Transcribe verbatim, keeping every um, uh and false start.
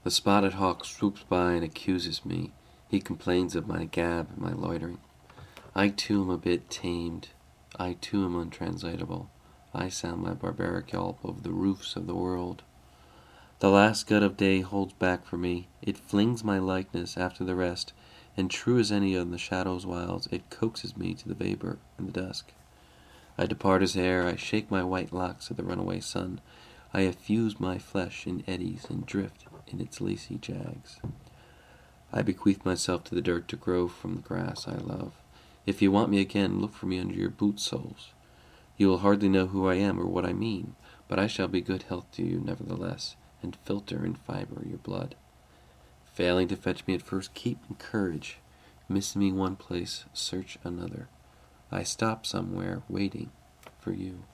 The spotted hawk swoops by and accuses me. He complains of my gab and my loitering. I too am a bit tamed. I too am untranslatable. I sound my barbaric yelp over the roofs of the world. The last scud of day holds back for me. It flings my likeness after the rest, and true as any of the shadow's wilds, it coaxes me to the vapor in the dusk. I depart as air, I shake my white locks at the runaway sun. I effuse my flesh in eddies and drift in its lacy jags. I bequeath myself to the dirt to grow from the grass I love. If you want me again, look for me under your boot soles. You will hardly know who I am or what I mean, but I shall be good health to you nevertheless, and filter and fiber your blood. Failing to fetch me at first, keep courage. Miss me one place, search another. I stop somewhere, waiting for you.